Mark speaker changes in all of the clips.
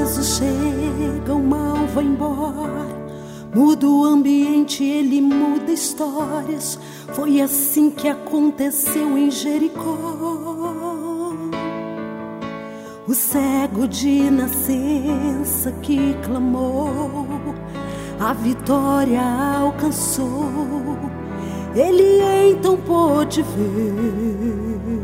Speaker 1: Jesus chega, o mal vai embora, muda o ambiente, ele muda histórias. Foi assim que aconteceu em Jericó. O cego de nascença que clamou, a vitória alcançou. Ele então pôde ver.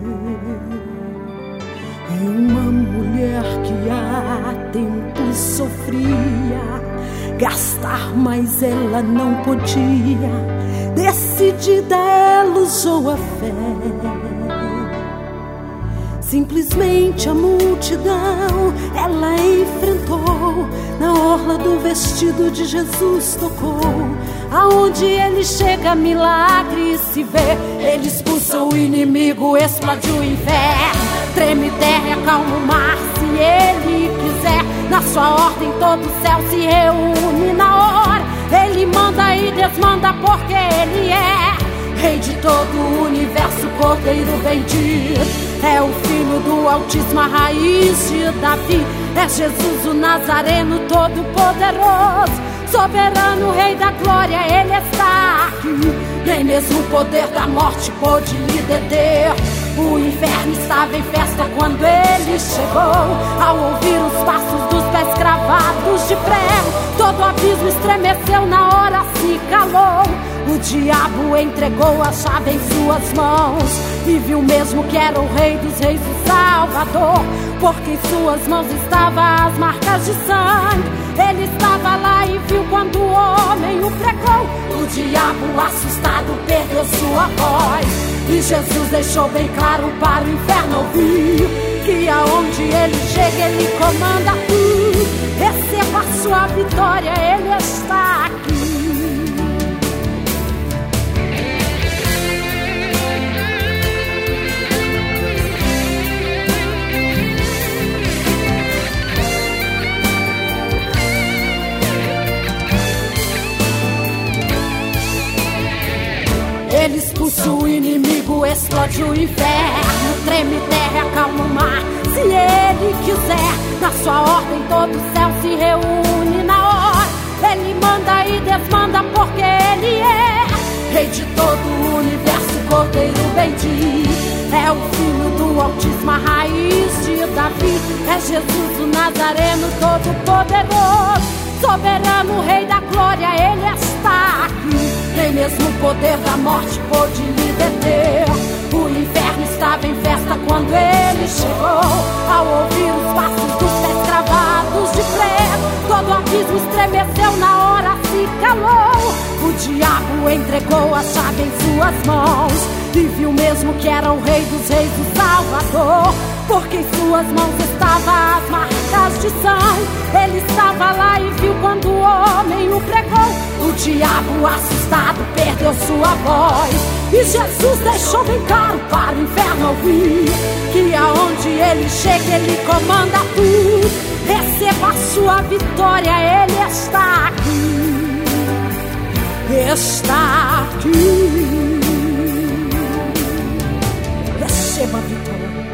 Speaker 1: E uma mulher que há tempo sofria gastar, mas ela não podia. Decidida ela usou a fé. Simplesmente a multidão ela enfrentou. Na orla do vestido de Jesus tocou. Aonde ele chega, milagre se vê. Ele expulsa o inimigo, explode o inferno. Treme terra, acalma o mar, se ele quiser. Na sua ordem todo o céu se reúne na hora. Ele manda e desmanda porque ele é Rei de todo o universo, Cordeiro bendito. É o Filho do Altíssimo, a raiz de Davi. É Jesus o Nazareno, todo poderoso, soberano, Rei da glória, ele está aqui. Nem mesmo o poder da morte pôde lhe deter. O inferno estava em festa quando ele chegou. Ao ouvir os passos dos pés cravados de prego, todo o abismo estremeceu, na hora se calou. O diabo entregou a chave em suas mãos e viu mesmo que era o Rei dos Reis, o Salvador, porque em suas mãos estavam as marcas de sangue. Ele estava lá e viu quando o homem o pregou. O diabo assustado perdeu sua voz e Jesus deixou bem claro para o inferno ouvir que aonde ele chega ele comanda tudo. Receba a sua vitória, ele está aqui. Ele expulsa o inimigo, explode o inferno. Treme terra, acalma o mar, se ele quiser. Na sua ordem todo o céu se reúne na hora. Ele manda e desmanda porque ele é Rei de todo o universo, Cordeiro bendito. É o Filho do Altíssimo, a raiz de Davi. É Jesus o Nazareno, todo poderoso, soberano, Rei da glória, ele está aqui. Nem mesmo o poder da morte pôde lhe deter. O inferno estava em festa quando ele chegou. Ao ouvir os passos dos pés cravados de prego, todo o abismo estremeceu, na hora se calou. O diabo entregou a chave em suas mãos e viu mesmo que era o Rei dos Reis, o Salvador, porque em suas mãos estavam as marcas de sangue. Ele estava lá e viu quando o homem o pregou. O diabo assustado perdeu sua voz e Jesus deixou bem claro para o inferno ouvir que aonde ele chega ele comanda tudo. Receba a sua vitória, ele está aqui. Está aqui. Receba a vitória.